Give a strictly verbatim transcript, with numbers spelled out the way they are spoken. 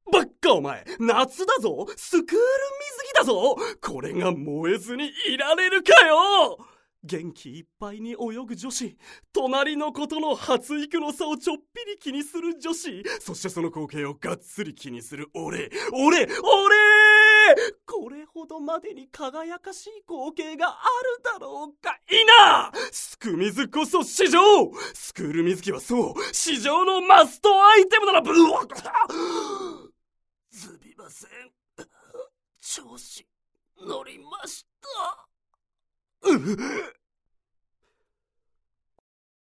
ばっかお前、夏だぞ、スクール水着だぞ。これが燃えずにいられるかよ。元気いっぱいに泳ぐ女子、隣の子との発育の差をちょっぴり気にする女子、そしてその光景をがっつり気にする俺、俺、俺これほどまでに輝かしい光景があるだろうかいな。すく水こそ市場。スクール水着はそう、市場のマストアイテムならブワッすみません、調子乗りました。うっ